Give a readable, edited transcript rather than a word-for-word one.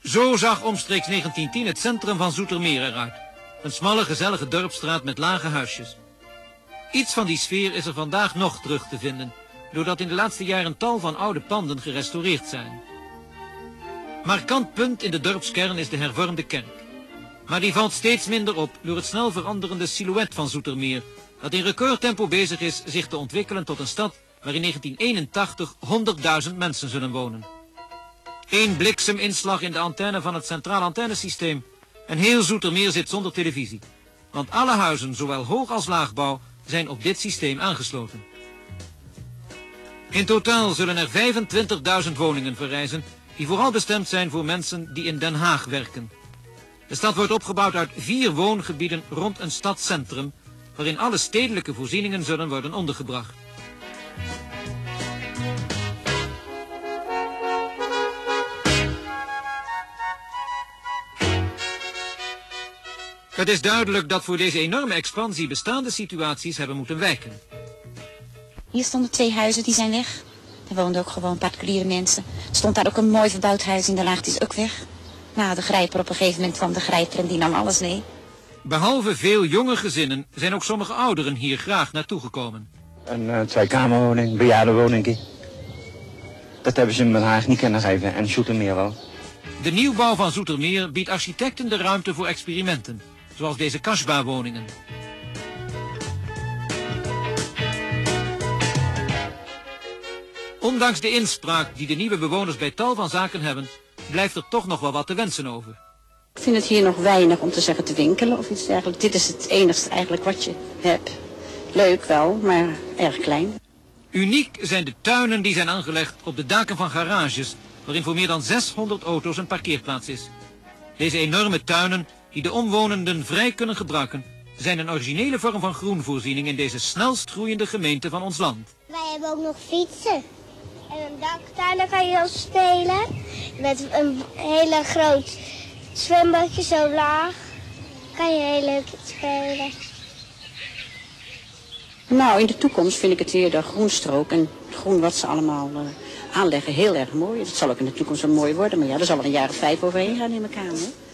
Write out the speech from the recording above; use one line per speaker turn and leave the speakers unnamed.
Zo zag omstreeks 1910 het centrum van Zoetermeer eruit. Een smalle, gezellige dorpsstraat met lage huisjes. Iets van die sfeer is er vandaag nog terug te vinden, doordat in de laatste jaren tal van oude panden gerestaureerd zijn. Markant punt in de dorpskern is de hervormde kerk. Maar die valt steeds minder op door het snel veranderende silhouet van Zoetermeer, dat in recordtempo bezig is zich te ontwikkelen tot een stad waar in 1981 100.000 mensen zullen wonen. Eén blikseminslag in de antenne van het centraal antennesysteem en heel Zoetermeer zit zonder televisie. Want alle huizen, zowel hoog als laagbouw, zijn op dit systeem aangesloten. In totaal zullen er 25.000 woningen verrijzen, die vooral bestemd zijn voor mensen die in Den Haag werken. De stad wordt opgebouwd uit 4 woongebieden rond een stadscentrum, waarin alle stedelijke voorzieningen zullen worden ondergebracht. Het is duidelijk dat voor deze enorme expansie bestaande situaties hebben moeten wijken.
Hier stonden 2 huizen, die zijn weg. Er woonden ook gewoon particuliere mensen. Er stond daar ook een mooi verbouwd huis in de laag, die is ook weg. Nou, de grijper op een gegeven moment kwam de grijper en die nam alles mee.
Behalve veel jonge gezinnen zijn ook sommige ouderen hier graag naartoe gekomen.
Een 2-kamerwoning, bejaardenwoning. Dat hebben ze in Den Haag niet kunnen geven en Zoetermeer wel.
De nieuwbouw van Zoetermeer biedt architecten de ruimte voor experimenten, zoals deze kasbah-woningen. Ondanks de inspraak die de nieuwe bewoners bij tal van zaken hebben, blijft er toch nog wel wat te wensen over.
Ik vind het hier nog weinig om te zeggen te winkelen of iets dergelijks. Dit is het enigste eigenlijk wat je hebt. Leuk wel, maar erg klein.
Uniek zijn de tuinen die zijn aangelegd op de daken van garages, waarin voor meer dan 600 auto's een parkeerplaats is. Deze enorme tuinen, die de omwonenden vrij kunnen gebruiken, zijn een originele vorm van groenvoorziening in deze snelst groeiende gemeente van ons land.
Wij hebben ook nog fietsen. En een daktuin, daar kan je dan spelen. Met een hele groot zwembadje zo laag. Kan je heel leuk spelen.
Nou, in de toekomst vind ik het hier de groenstrook en het groen wat ze allemaal aanleggen heel erg mooi. Dat zal ook in de toekomst wel mooi worden, maar ja, er zal er een jaar of 5 overheen gaan in mijn kamer.